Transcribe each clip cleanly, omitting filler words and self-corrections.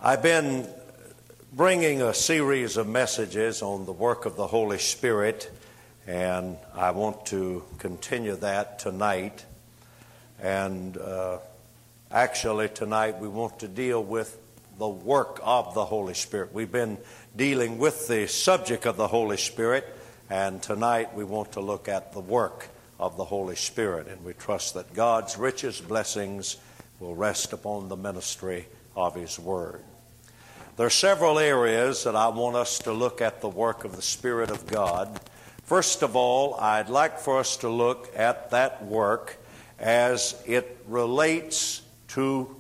I've been bringing a series of messages on the work of the Holy Spirit, and I want to continue that tonight. And actually tonight we want to deal with the work of the Holy Spirit. We've been dealing with the subject of the Holy Spirit, and tonight we want to look at the work of the Holy Spirit. And we trust that God's richest blessings will rest upon the ministry of His Word. There are several areas that I want us to look at the work of the Spirit of God. First of all, I'd like for us to look at that work as it relates to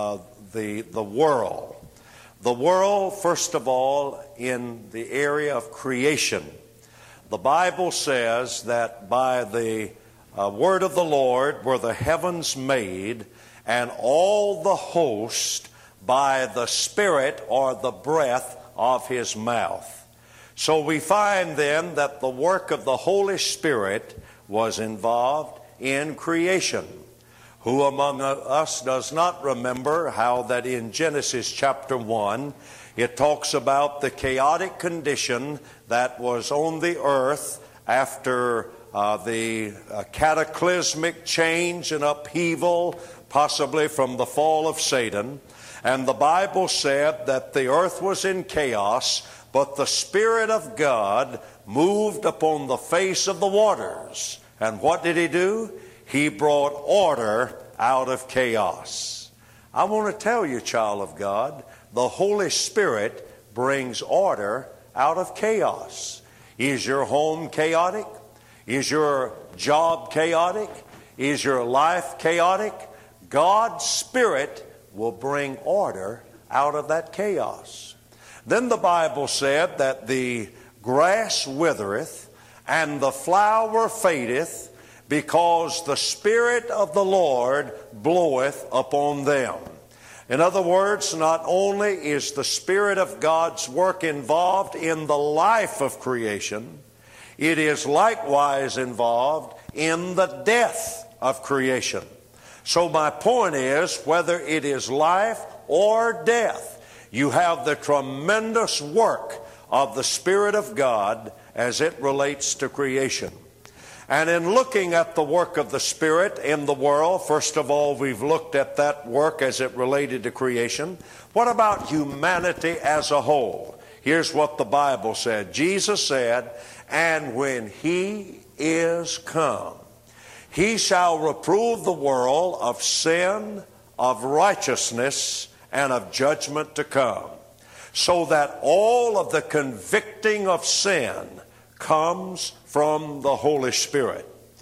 the world. The world, first of all, in the area of creation. The Bible says that by the word of the Lord were the heavens made, and all the host by the Spirit or the breath of His mouth. So we find then that the work of the Holy Spirit was involved in creation. Who among us does not remember how that in Genesis chapter 1 it talks about the chaotic condition that was on the earth after the cataclysmic change and upheaval, possibly from the fall of Satan. And the Bible said that the earth was in chaos, but the Spirit of God moved upon the face of the waters. And what did He do? He brought order out of chaos. I want to tell you, child of God, the Holy Spirit brings order out of chaos. Is your home chaotic? Is your job chaotic? Is your life chaotic? God's Spirit will bring order out of that chaos. Then the Bible said that the grass withereth and the flower fadeth, because the Spirit of the Lord bloweth upon them. In other words, not only is the Spirit of God's work involved in the life of creation, it is likewise involved in the death of creation. So my point is, whether it is life or death, you have the tremendous work of the Spirit of God as it relates to creation. And in looking at the work of the Spirit in the world, first of all, we've looked at that work as it related to creation. What about humanity as a whole? Here's what the Bible said. Jesus said, "And when He is come, He shall reprove the world of sin, of righteousness, and of judgment to come." So that all of the convicting of sin comes from the Holy Spirit.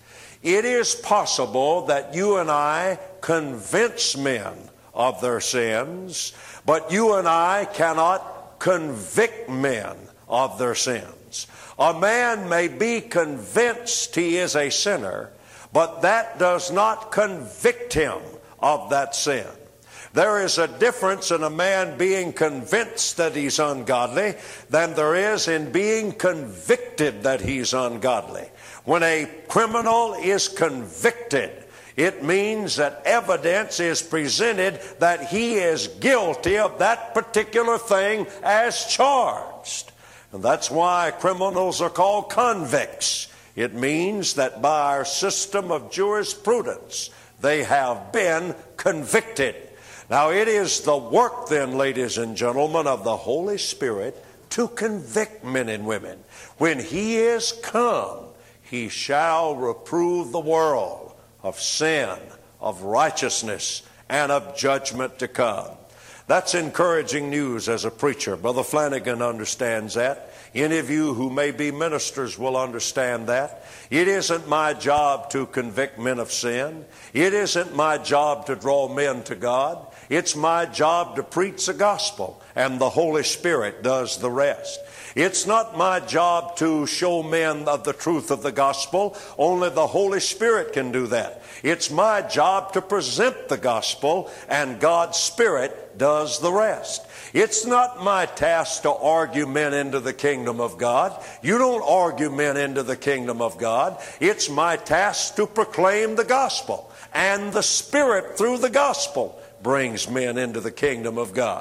It is possible that you and I convince men of their sins, but you and I cannot convict men of their sins. A man may be convinced he is a sinner, but that does not convict him of that sin. There is a difference in a man being convinced that he's ungodly than there is in being convicted that he's ungodly. When a criminal is convicted, it means that evidence is presented that he is guilty of that particular thing as charged. And that's why criminals are called convicts. It means that by our system of jurisprudence, they have been convicted. Now, it is the work then, ladies and gentlemen, of the Holy Spirit to convict men and women. When He is come, He shall reprove the world of sin, of righteousness, and of judgment to come. That's encouraging news as a preacher. Brother Flanagan understands that. Any of you who may be ministers will understand that. It isn't my job to convict men of sin. It isn't my job to draw men to God. It's my job to preach the gospel, and the Holy Spirit does the rest. It's not my job to show men of the truth of the gospel. Only the Holy Spirit can do that. It's my job to present the gospel, and God's Spirit does the rest. It's not my task to argue men into the kingdom of God. You don't argue men into the kingdom of God. It's my task to proclaim the gospel, and the Spirit through the gospel brings men into the kingdom of God.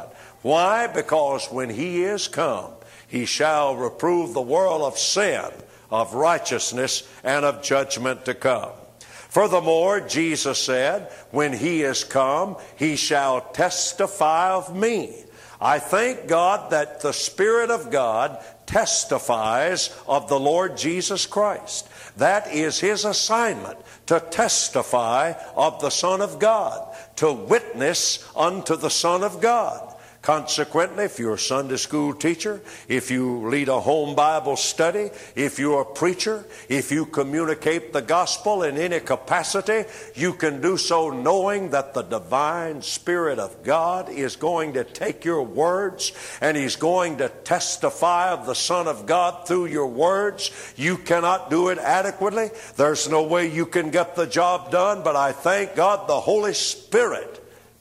Why? Because when he is come, he shall reprove the world of sin, of righteousness, and of judgment to come. Furthermore, Jesus said, when he is come, he shall testify of me. I thank God that the Spirit of God testifies of the Lord Jesus Christ. That is his assignment, to testify of the Son of God, to witness unto the Son of God. Consequently, if you're a Sunday school teacher, if you lead a home Bible study, if you're a preacher, if you communicate the gospel in any capacity, you can do so knowing that the divine Spirit of God is going to take your words and he's going to testify of the Son of God through your words. You cannot do it adequately. There's no way you can get the job done, but I thank God the Holy Spirit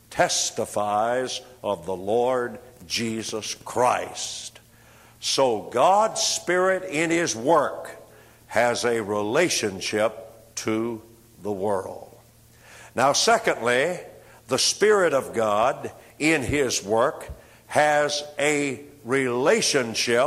testifies of the Lord Jesus Christ. So God's Spirit in his work has a relationship to the world. Now, secondly, the Spirit of God in his work has a relationship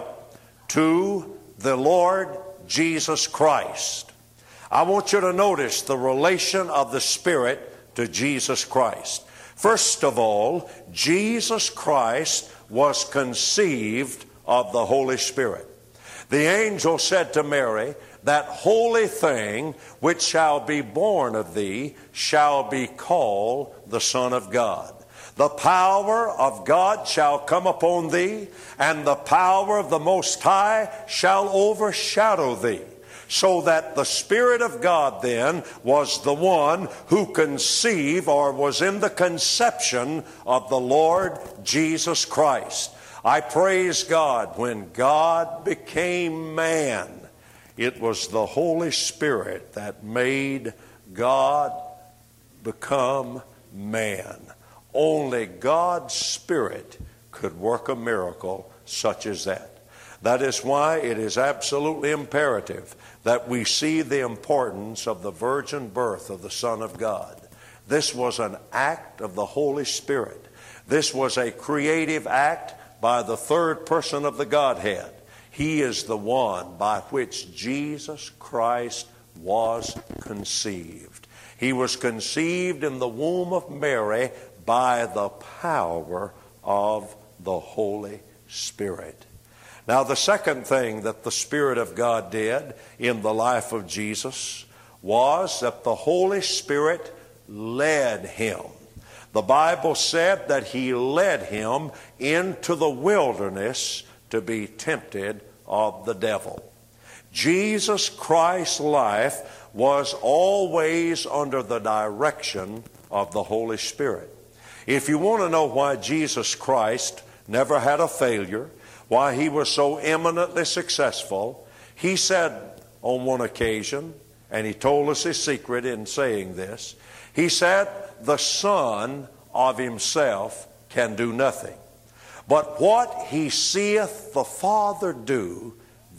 to the Lord Jesus Christ. I want you to notice the relation of the Spirit to Jesus Christ. First of all, Jesus Christ was conceived of the Holy Spirit. The angel said to Mary, that holy thing which shall be born of thee shall be called the Son of God. The power of God shall come upon thee, and the power of the Most High shall overshadow thee. So that the Spirit of God then was the one who conceived or was in the conception of the Lord Jesus Christ. I praise God, when God became man, it was the Holy Spirit that made God become man. Only God's Spirit could work a miracle such as that. That is why it is absolutely imperative that we see the importance of the virgin birth of the Son of God. This was an act of the Holy Spirit. This was a creative act by the third person of the Godhead. He is the one by which Jesus Christ was conceived. He was conceived in the womb of Mary by the power of the Holy Spirit. Now, the second thing that the Spirit of God did in the life of Jesus was that the Holy Spirit led him. The Bible said that he led him into the wilderness to be tempted of the devil. Jesus Christ's life was always under the direction of the Holy Spirit. If you want to know why Jesus Christ never had a failure, why he was so eminently successful, he said on one occasion, and he told us his secret in saying this, he said, the Son of himself can do nothing, but what he seeth the Father do,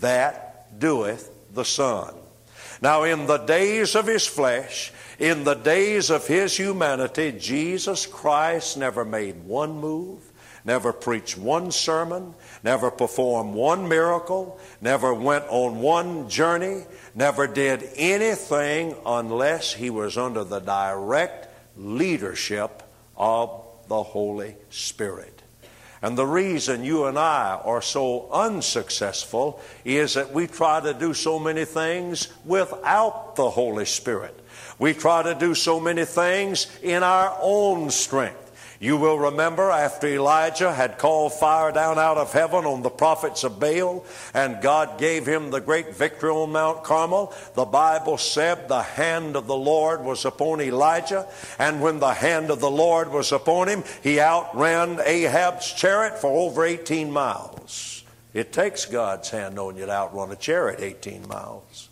that doeth the Son. Now, in the days of his flesh, in the days of his humanity, Jesus Christ never made one move, never preached one sermon, never performed one miracle, never went on one journey, never did anything unless he was under the direct leadership of the Holy Spirit. And the reason you and I are so unsuccessful is that we try to do so many things without the Holy Spirit. We try to do so many things in our own strength. You will remember after Elijah had called fire down out of heaven on the prophets of Baal, and God gave him the great victory on Mount Carmel, the Bible said the hand of the Lord was upon Elijah, and when the hand of the Lord was upon him, he outran Ahab's chariot for over 18 miles. It takes God's hand on you to outrun a chariot 18 miles.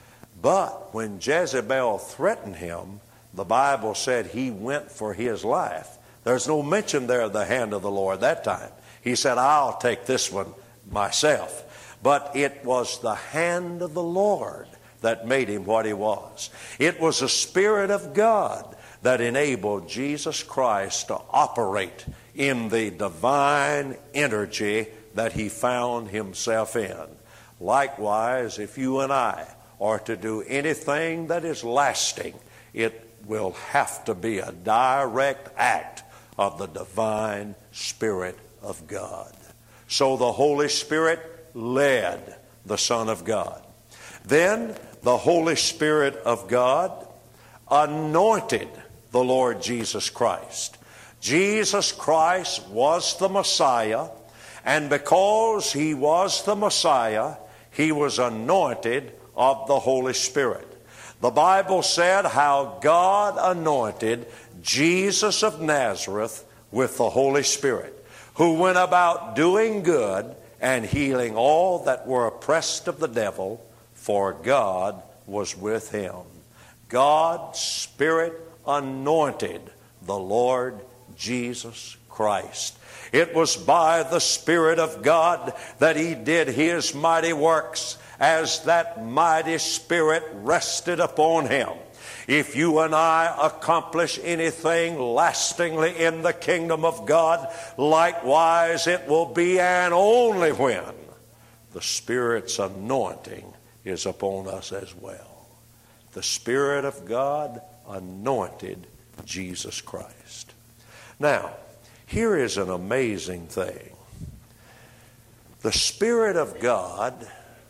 But when Jezebel threatened him, the Bible said he went for his life. There's no mention there of the hand of the Lord that time. He said, I'll take this one myself. But it was the hand of the Lord that made him what he was. It was the Spirit of God that enabled Jesus Christ to operate in the divine energy that he found himself in. Likewise, if you and I are to do anything that is lasting, it will have to be a direct act of the divine Spirit of God. So the Holy Spirit led the Son of God. Then the Holy Spirit of God anointed the Lord Jesus Christ. Jesus Christ was the Messiah, and because he was the Messiah, he was anointed of the Holy Spirit. The Bible said how God anointed Jesus of Nazareth with the Holy Spirit, who went about doing good and healing all that were oppressed of the devil, for God was with him. God's Spirit anointed the Lord Jesus Christ. It was by the Spirit of God that he did his mighty works, as that mighty Spirit rested upon him. If you and I accomplish anything lastingly in the kingdom of God, likewise it will be and only when the Spirit's anointing is upon us as well. The Spirit of God anointed Jesus Christ. Now, here is an amazing thing. The Spirit of God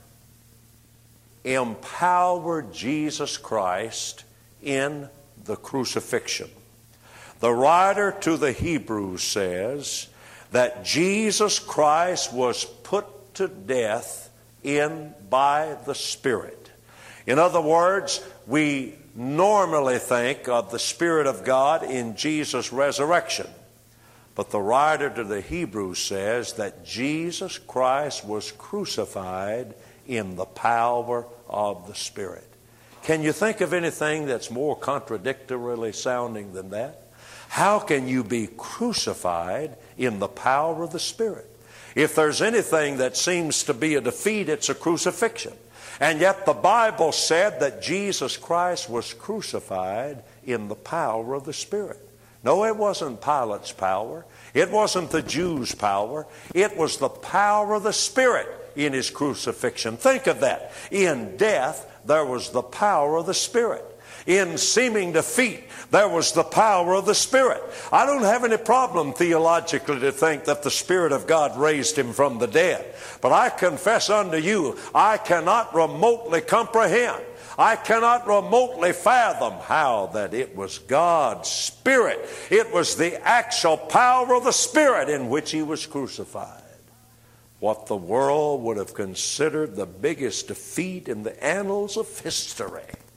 empowered Jesus Christ in the crucifixion. The writer to the Hebrews says that Jesus Christ was put to death by the Spirit. In other words, we normally think of the Spirit of God in Jesus' resurrection. But the writer to the Hebrews says that Jesus Christ was crucified in the power of the Spirit. Can you think of anything that's more contradictorily sounding than that? How can you be crucified in the power of the Spirit? If there's anything that seems to be a defeat, it's a crucifixion. And yet the Bible said that Jesus Christ was crucified in the power of the Spirit. No, it wasn't Pilate's power. It wasn't the Jews' power. It was the power of the Spirit in his crucifixion. Think of that. In death, there was the power of the Spirit. In seeming defeat, there was the power of the Spirit. I don't have any problem theologically to think that the Spirit of God raised him from the dead. But I confess unto you, I cannot remotely comprehend, I cannot remotely fathom how that it was God's Spirit. It was the actual power of the Spirit in which he was crucified. What the world would have considered the biggest defeat in the annals of history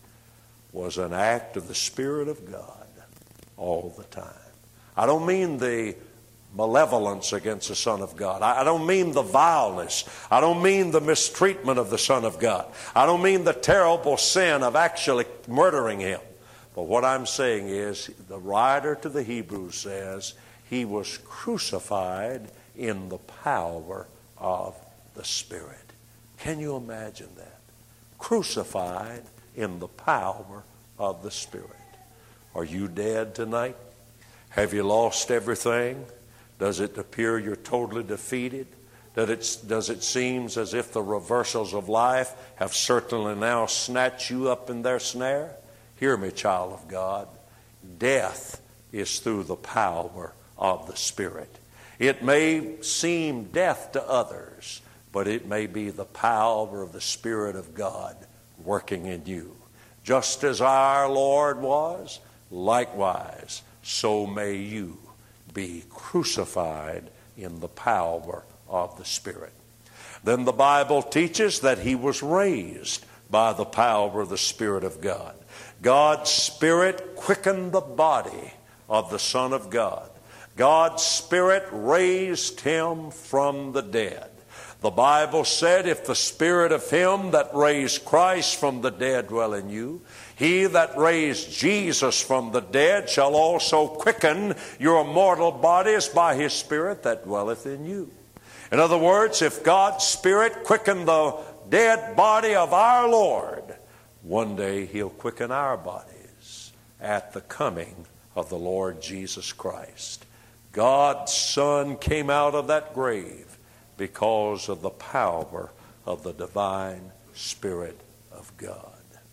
was an act of the Spirit of God all the time. I don't mean the malevolence against the Son of God. I don't mean the vileness. I don't mean the mistreatment of the Son of God. I don't mean the terrible sin of actually murdering him. But what I'm saying is, the writer to the Hebrews says he was crucified in the power of the Spirit. Can you imagine that? Crucified in the power of the Spirit. Are you dead tonight? Have you lost everything? Does it appear you're totally defeated? Does it seem as if the reversals of life have certainly now snatched you up in their snare? Hear me, child of God. Death is through the power of the Spirit. It may seem death to others, but it may be the power of the Spirit of God working in you. Just as our Lord was, likewise, so may you be crucified in the power of the Spirit. Then the Bible teaches that he was raised by the power of the Spirit of God. God's Spirit quickened the body of the Son of God. God's Spirit raised him from the dead. The Bible said, if the Spirit of him that raised Christ from the dead dwell in you, he that raised Jesus from the dead shall also quicken your mortal bodies by his Spirit that dwelleth in you. In other words, if God's Spirit quickened the dead body of our Lord, one day he'll quicken our bodies at the coming of the Lord Jesus Christ. God's Son came out of that grave because of the power of the divine Spirit of God.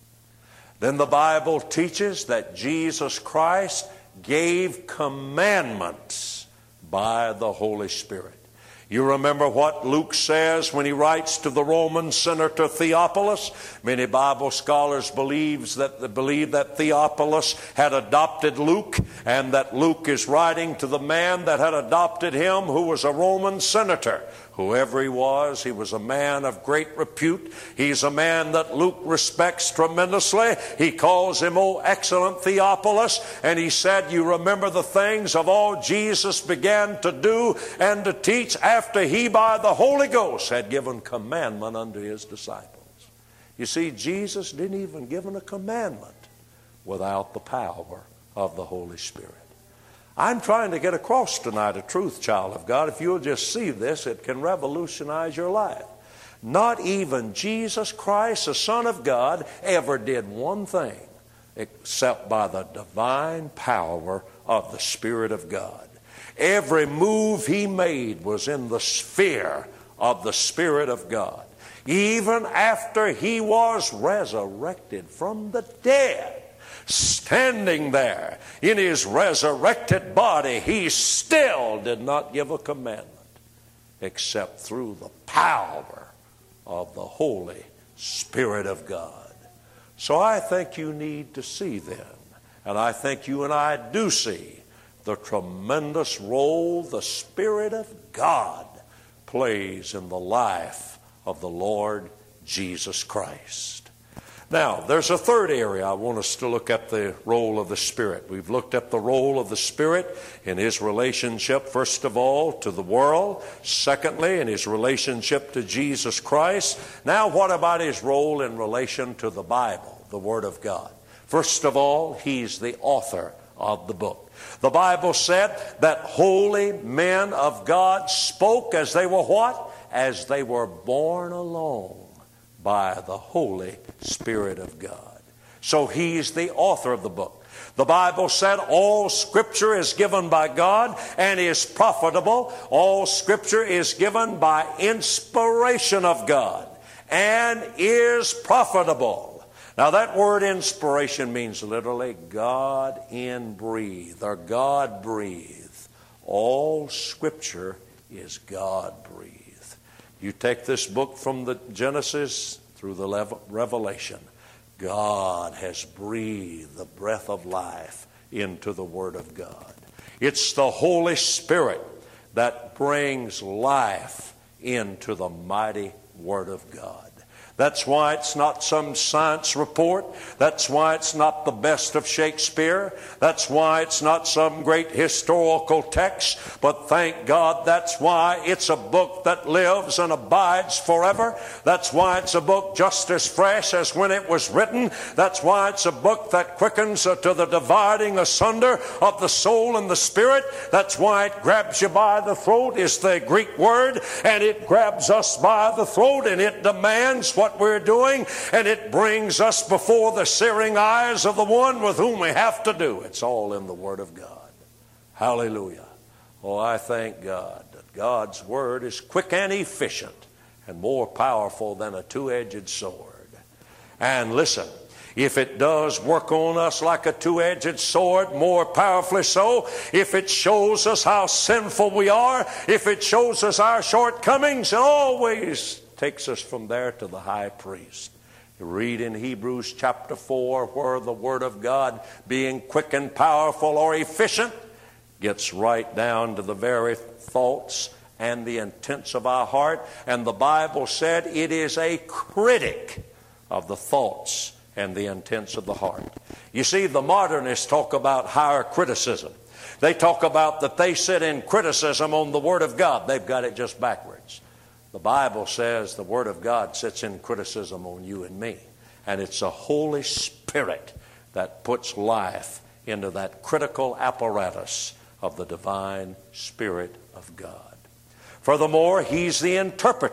Then the Bible teaches that Jesus Christ gave commandments by the Holy Spirit. You remember what Luke says when he writes to the Roman senator Theophilus? Many Bible scholars believe that Theophilus had adopted Luke, and that Luke is writing to the man that had adopted him, who was a Roman senator. Whoever he was a man of great repute. He's a man that Luke respects tremendously. He calls him, "O excellent Theophilus," and he said, "You remember the things of all Jesus began to do and to teach after he by the Holy Ghost had given commandment unto his disciples." You see, Jesus didn't even give a commandment without the power of the Holy Spirit. I'm trying to get across tonight a truth, child of God. If you'll just see this, it can revolutionize your life. Not even Jesus Christ, the Son of God, ever did one thing except by the divine power of the Spirit of God. Every move he made was in the sphere of the Spirit of God. Even after he was resurrected from the dead, standing there in his resurrected body, he still did not give a commandment except through the power of the Holy Spirit of God. So I think you need to see then, and I think you and I do see, the tremendous role the Spirit of God plays in the life of the Lord Jesus Christ. Now, there's a third area I want us to look at, the role of the Spirit. We've looked at the role of the Spirit in his relationship, first of all, to the world. Secondly, in his relationship to Jesus Christ. Now, what about his role in relation to the Bible, the Word of God? First of all, he's the author of the book. The Bible said that holy men of God spoke as they were what? As they were borne along by the Holy Spirit of God. So he's the author of the book. The Bible said all Scripture is given by God and is profitable. All Scripture is given by inspiration of God and is profitable. Now that word inspiration means literally God in-breathe, or God breathe. All Scripture is God breathed. You take this book from the Genesis through the Revelation, God has breathed the breath of life into the Word of God. It's the Holy Spirit that brings life into the mighty Word of God. That's why it's not some science report. That's why it's not the best of Shakespeare. That's why it's not some great historical text. But thank God, that's why it's a book that lives and abides forever. That's why it's a book just as fresh as when it was written. That's why it's a book that quickens to the dividing asunder of the soul and the spirit. That's why it grabs you by the throat, is the Greek word. And it grabs us by the throat, and it demands what we're doing, and it brings us before the searing eyes of the one with whom we have to do. It's all in the Word of God. Hallelujah. Oh, I thank God that God's Word is quick and efficient and more powerful than a two-edged sword. And listen, if it does work on us like a two-edged sword, more powerfully so, if it shows us how sinful we are, if it shows us our shortcomings, it always takes us from there to the high priest. You read in Hebrews chapter 4 where the Word of God, being quick and powerful or efficient, gets right down to the very thoughts and the intents of our heart. And the Bible said it is a critic of the thoughts and the intents of the heart. You see, the modernists talk about higher criticism. They talk about that they sit in criticism on the Word of God. They've got it just backwards. The Bible says the Word of God sits in criticism on you and me. And it's the Holy Spirit that puts life into that critical apparatus of the divine Spirit of God. Furthermore, He's the interpreter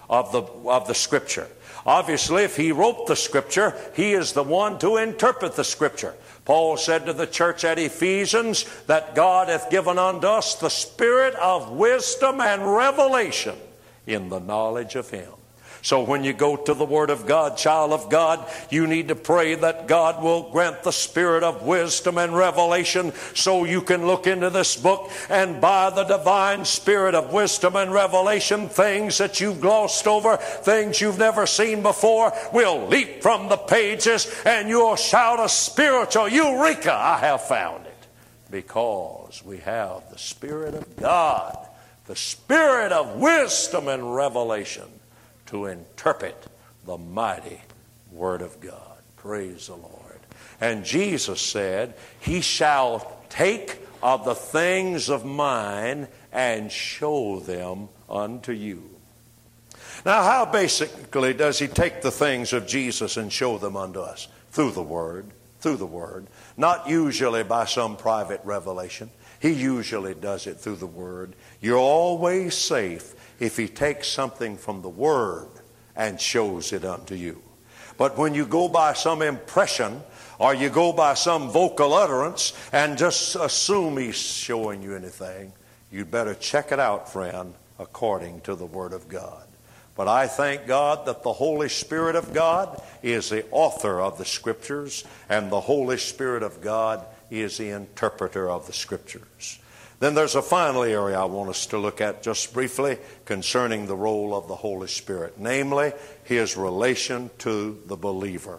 of the Scripture. Obviously, if he wrote the Scripture, he is the one to interpret the Scripture. Paul said to the church at Ephesians that God hath given unto us the spirit of wisdom and revelation in the knowledge of him. So when you go to the Word of God, child of God, you need to pray that God will grant the spirit of wisdom and revelation so you can look into this book and by the divine spirit of wisdom and revelation, things that you've glossed over, things you've never seen before, will leap from the pages and you'll shout a spiritual Eureka, I have found it. Because we have the Spirit of God, the spirit of wisdom and revelation, to interpret the mighty Word of God. Praise the Lord. And Jesus said, he shall take of the things of mine and show them unto you. Now, how basically does he take the things of Jesus and show them unto us? Through the Word. Through the Word. Not usually by some private revelation. He usually does it through the Word. You're always safe if he takes something from the Word and shows it unto you. But when you go by some impression or you go by some vocal utterance and just assume he's showing you anything, you'd better check it out, friend, according to the Word of God. But I thank God that the Holy Spirit of God is the author of the Scriptures, and the Holy Spirit of God is the interpreter of the Scriptures. Then there's a final area I want us to look at just briefly concerning the role of the Holy Spirit, namely his relation to the believer.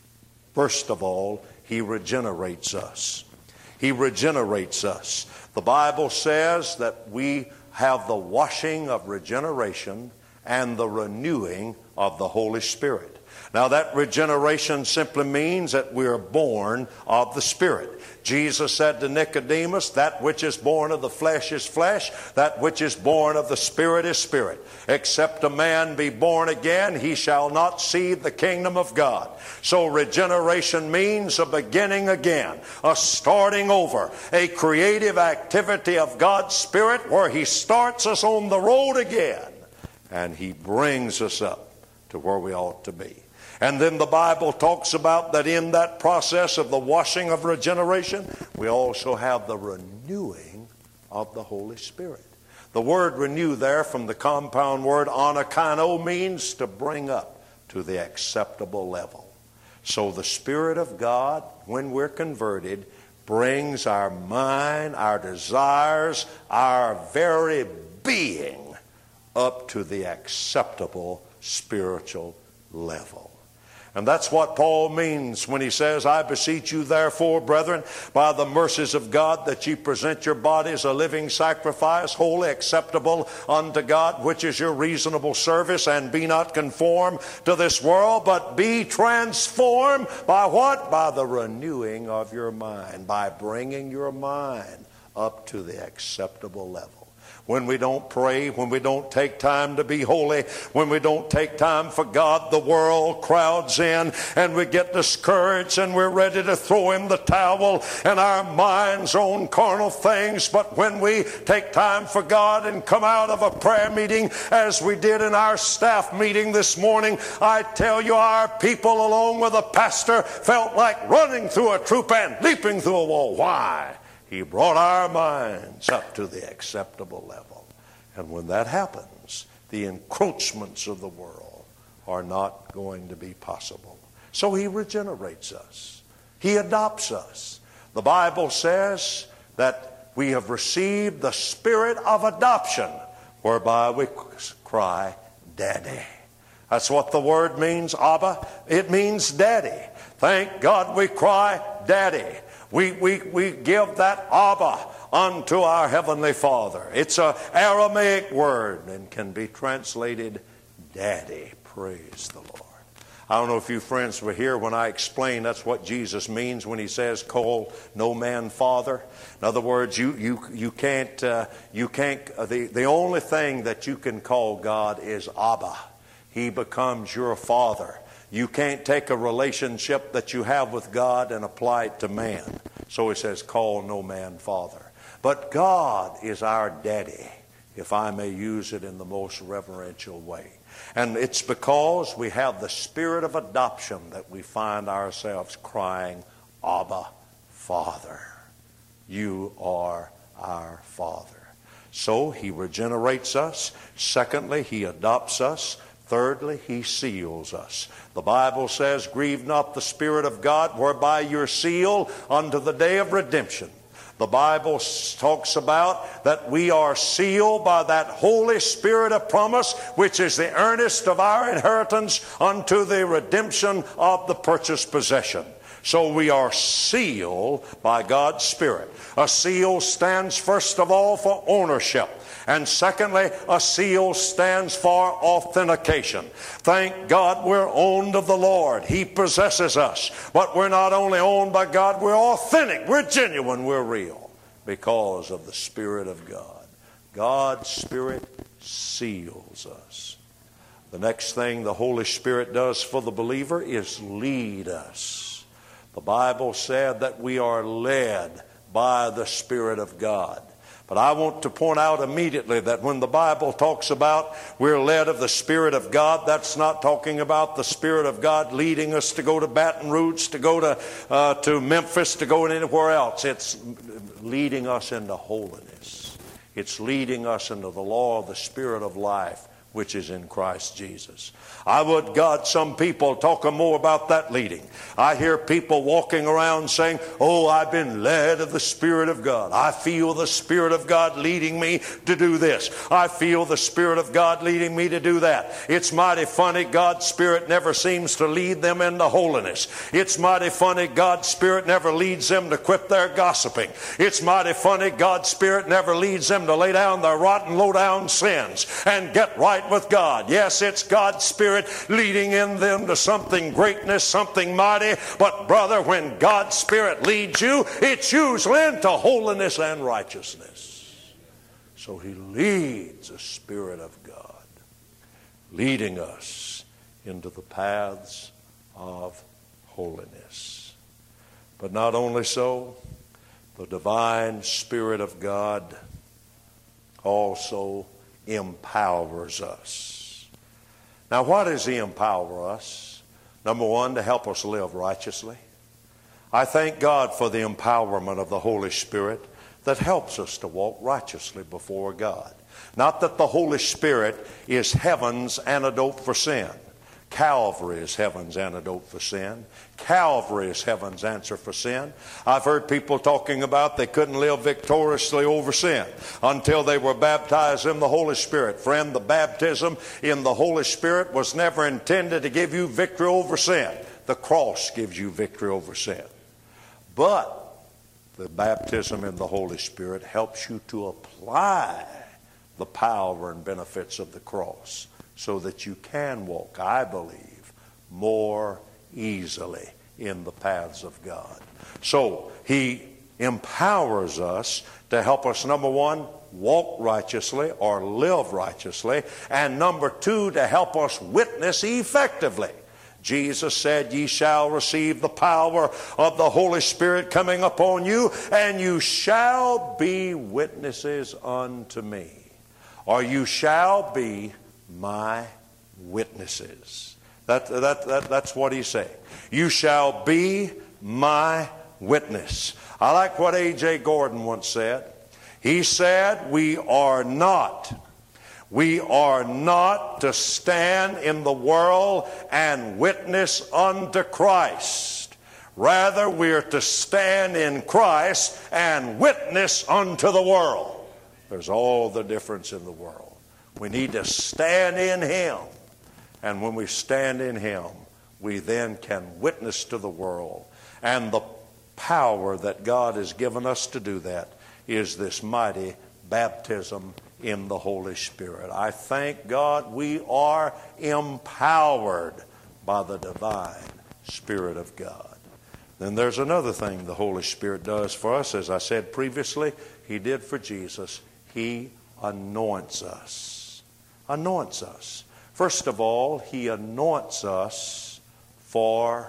First of all, he regenerates us. He regenerates us. The Bible says that we have the washing of regeneration and the renewing of the Holy Spirit. Now that regeneration simply means that we are born of the Spirit. Jesus said to Nicodemus, that which is born of the flesh is flesh, that which is born of the Spirit is spirit. Except a man be born again, he shall not see the kingdom of God. So regeneration means a beginning again, a starting over, a creative activity of God's Spirit where he starts us on the road again and he brings us up to where we ought to be. And then the Bible talks about that in that process of the washing of regeneration, we also have the renewing of the Holy Spirit. The word renew there from the compound word anakaino means to bring up to the acceptable level. So the Spirit of God, when we're converted, brings our mind, our desires, our very being up to the acceptable spiritual level. And that's what Paul means when he says, I beseech you therefore, brethren, by the mercies of God, that ye present your bodies a living sacrifice, wholly acceptable unto God, which is your reasonable service, and be not conformed to this world, but be transformed by what? By the renewing of your mind, by bringing your mind up to the acceptable level. When we don't pray, when we don't take time to be holy, when we don't take time for God, the world crowds in and we get discouraged and we're ready to throw in the towel and our minds on carnal things. But when we take time for God and come out of a prayer meeting as we did in our staff meeting this morning, I tell you, our people along with the pastor felt like running through a troop and leaping through a wall. Why? He brought our minds up to the acceptable level. And when that happens, the encroachments of the world are not going to be possible. So he regenerates us. He adopts us. The Bible says that we have received the spirit of adoption, whereby we cry, Daddy. That's what the word means, Abba. It means Daddy. Thank God we cry, Daddy. We give that Abba unto our Heavenly Father. It's an Aramaic word and can be translated Daddy. Praise the Lord. I don't know if you friends were here when I explained that's what Jesus means when he says, call no man father. In other words, you can't, the only thing that you can call God is Abba. He becomes your father. You can't take a relationship that you have with God and apply it to man. So he says, call no man father. But God is our daddy if I may use it in the most reverential way. And it's because we have the spirit of adoption that we find ourselves crying, Abba, Father. You are our Father. So he regenerates us. Secondly, he adopts us. Thirdly, he seals us. The Bible says, grieve not the Spirit of God, whereby you're sealed unto the day of redemption. The Bible talks about that we are sealed by that Holy Spirit of promise, which is the earnest of our inheritance unto the redemption of the purchased possession. So we are sealed by God's Spirit. A seal stands first of all for ownership. And secondly, a seal stands for authentication. Thank God we're owned of the Lord. He possesses us. But we're not only owned by God, we're authentic, we're genuine, we're real because of the Spirit of God. God's Spirit seals us. The next thing the Holy Spirit does for the believer is lead us. The Bible said that we are led by the Spirit of God. But I want to point out immediately that when the Bible talks about we're led of the Spirit of God, that's not talking about the Spirit of God leading us to go to Baton Rouge, to go to Memphis, to go anywhere else. It's leading us into holiness. It's leading us into the law of the Spirit of life, which is in Christ Jesus. I would God some people talk more about that leading. I hear people walking around saying, oh, I've been led of the Spirit of God. I feel the Spirit of God leading me to do this. I feel the Spirit of God leading me to do that. It's mighty funny, God's Spirit never seems to lead them into holiness. It's mighty funny, God's Spirit never leads them to quit their gossiping. It's mighty funny, God's Spirit never leads them to lay down their rotten, low-down sins and get right with God. Yes, it's God's Spirit leading in them to something greatness, something mighty. But brother, when God's Spirit leads you, it's usually into holiness and righteousness. So he leads the Spirit of God, leading us into the paths of holiness. But not only so, the divine Spirit of God also empowers us. Now, why does he empower us? Number one, to help us live righteously. I thank God for the empowerment of the Holy Spirit that helps us to walk righteously before God. Not that the Holy Spirit is heaven's antidote for sin. Calvary is heaven's antidote for sin. Calvary is heaven's answer for sin. I've heard people talking about they couldn't live victoriously over sin until they were baptized in the Holy Spirit. Friend, the baptism in the Holy Spirit was never intended to give you victory over sin. The cross gives you victory over sin. But the baptism in the Holy Spirit helps you to apply the power and benefits of the cross, so that you can walk, I believe, more easily in the paths of God. So he empowers us to help us, number one, walk righteously or live righteously, and number two, to help us witness effectively. Jesus said, ye shall receive the power of the Holy Spirit coming upon you, and you shall be witnesses unto me. Or you shall be my witnesses. That's what he's saying. You shall be my witness. I like what A.J. Gordon once said. He said, we are not to stand in the world and witness unto Christ. Rather, we are to stand in Christ and witness unto the world. There's all the difference in the world. We need to stand in him. And when we stand in him, we then can witness to the world. And the power that God has given us to do that is this mighty baptism in the Holy Spirit. I thank God we are empowered by the divine Spirit of God. Then there's another thing the Holy Spirit does for us. As I said previously, he did for Jesus. He anoints us. Anoints us. First of all, he anoints us for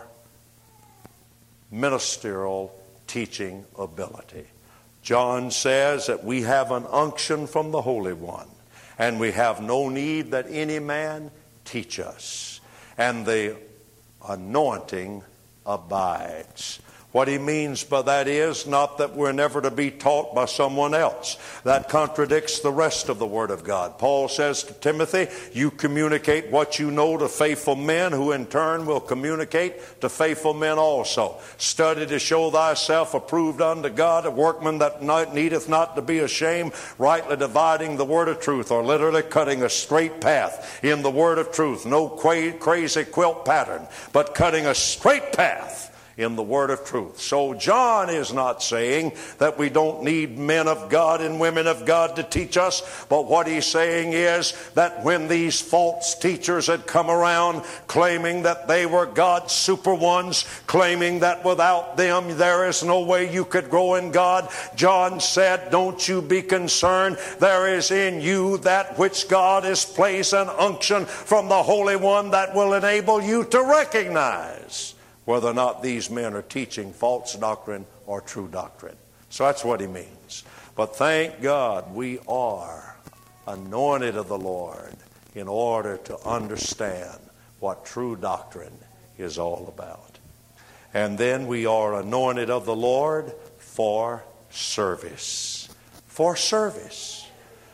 ministerial teaching ability. John says that we have an unction from the Holy One. and we have no need that any man teach us. And the anointing abides. What he means by that is not that we're never to be taught by someone else. That contradicts the rest of the Word of God. Paul says to Timothy, you communicate what you know to faithful men, who in turn will communicate to faithful men also. Study to show thyself approved unto God, a workman that needeth not to be ashamed, rightly dividing the word of truth, or literally cutting a straight path in the word of truth. No crazy quilt pattern, but cutting a straight path in the word of truth. So John is not saying that we don't need men of God and women of God to teach us, but what he's saying is that when these false teachers had come around claiming that they were God's super ones, claiming that without them there is no way you could grow in God, John said, don't you be concerned. There is in you that which God has placed, an unction from the Holy One that will enable you to recognize whether or not these men are teaching false doctrine or true doctrine. So that's what he means. But thank God we are anointed of the Lord in order to understand what true doctrine is all about. And then we are anointed of the Lord for service. For service.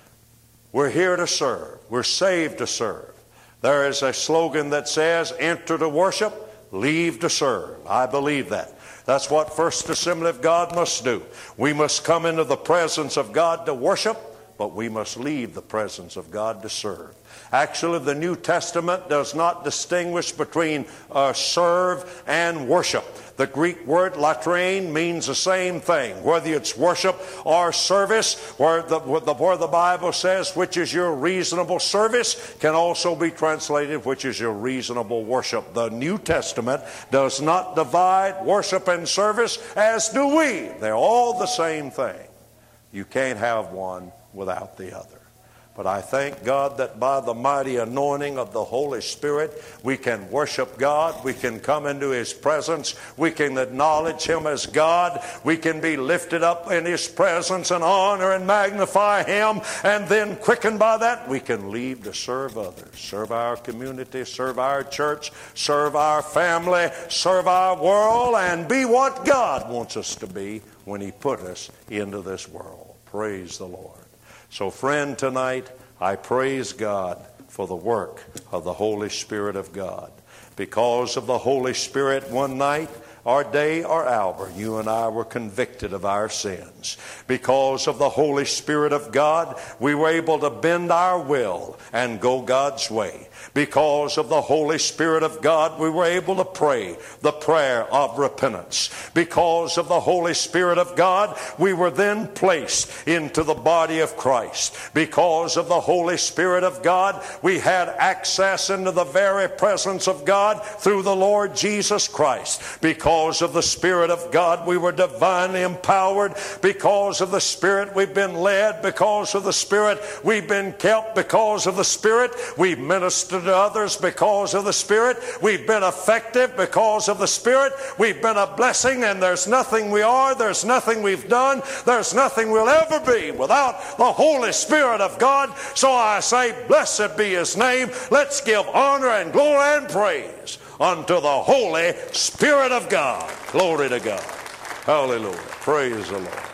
We're here to serve. We're saved to serve. There is a slogan that says, enter to worship, leave to serve. I believe that. That's what First Assembly of God must do. We must come into the presence of God to worship, but we must leave the presence of God to serve. Actually, the New Testament does not distinguish between serve and worship. The Greek word latrine means the same thing. Whether it's worship or service, where the Bible says, which is your reasonable service, can also be translated, which is your reasonable worship. The New Testament does not divide worship and service, as do we. They're all the same thing. You can't have one without the other. But I thank God that by the mighty anointing of the Holy Spirit, we can worship God. We can come into His presence. We can acknowledge Him as God. We can be lifted up in His presence and honor and magnify Him. And then quickened by that, we can leave to serve others. Serve our community, serve our church, serve our family, serve our world, and be what God wants us to be when He put us into this world. Praise the Lord. So friend, tonight I praise God for the work of the Holy Spirit of God. Because of the Holy Spirit, one night or day or hour, you and I were convicted of our sins. Because of the Holy Spirit of God, we were able to bend our will and go God's way. Because of the Holy Spirit of God, we were able to pray the prayer of repentance. Because of the Holy Spirit of God, we were then placed into the body of Christ. Because of the Holy Spirit of God, we had access into the very presence of God through the Lord Jesus Christ. Because of the Spirit of God, we were divinely empowered. Because of the Spirit, we've been led. Because of the Spirit, we've been kept. Because of the Spirit, we've ministered to others. Because of the Spirit, we've been effective. Because of the Spirit, we've been a blessing. And there's nothing we are, there's nothing we've done, there's nothing we'll ever be without the Holy Spirit of God. So I say, blessed be His name. Let's give honor and glory and praise unto the Holy Spirit of God. Glory to God. Hallelujah. Praise the Lord.